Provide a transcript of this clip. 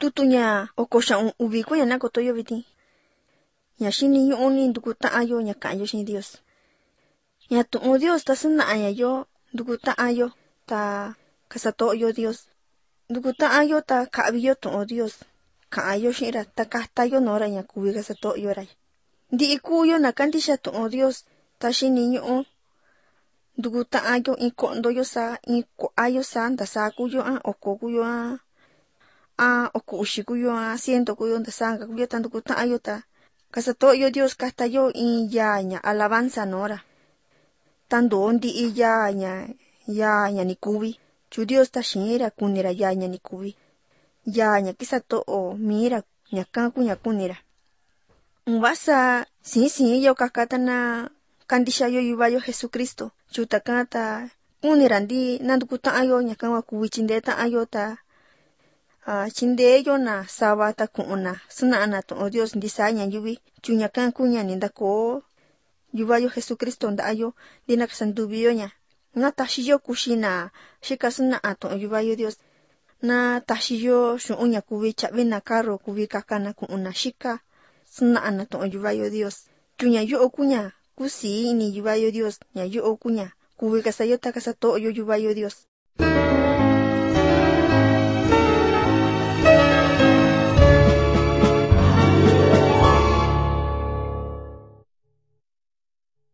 tutuña oko xa'un uvi kuña na kotoyo viti. Ña xini ñu'u ni nduku ta'an yo ña ka'an yo xin Dios. Ña tu'un Dios ta sina'a ña yo nduku ta'an yo ta kasato'o yo Dios. Nduku ta'an yo ta ka'vi yo tu'un Dios. Ka'an yo xi'in ra ta kata yo nora ña kuvi kasato'o yo ra. Ndi'i kuu yo na kandixia tu'un Dios ta xini ñu'u nduku ta'an yo in ko'ndo yo sa, in kua'a yo sa, ndasa kuyo oko kuyo oko uxi kuyo 100 kuyo ndasa nga kuyo ta nduku ta'an yo ta kasato'o yo Dios kata yo in yaa ña alabanza nora. Tando ndi'i yaa ña ni kuvi. Chu Dios ta xi'ira kunira yaa ña ni kuvi. Yaa ña kisato'o mira ña kan kuña kunira. Vasa sin yo kakata na kandixia yo yuva yo Jesucristo. Chuta kan ta kunira ndi nanduku ta'an yo ña kan wa kuvi chindee ta'an yo ta chindee yo na sava ta ku'un na sina'a na tu'un Dios ndisa ña yuvi. Chu ña kan kuña ni ndakoo yuva yo Jesucristo nda'a yo ndi na kasanduvi yo ña. Na taxi yo kuxi na xika sina'a tu'un yuva yo Dios. Na taxi yo xu'un ña kuvi cha'vi na carro kuvi kaka na ku'un na xika sina'a na tu'un yuva yo Dios. Chu ña yo'o kuña kusii ini yuva yo Dios. Ña yo'o kuña kuvi kasa yo ta kasato'o yo yuva yo Dios.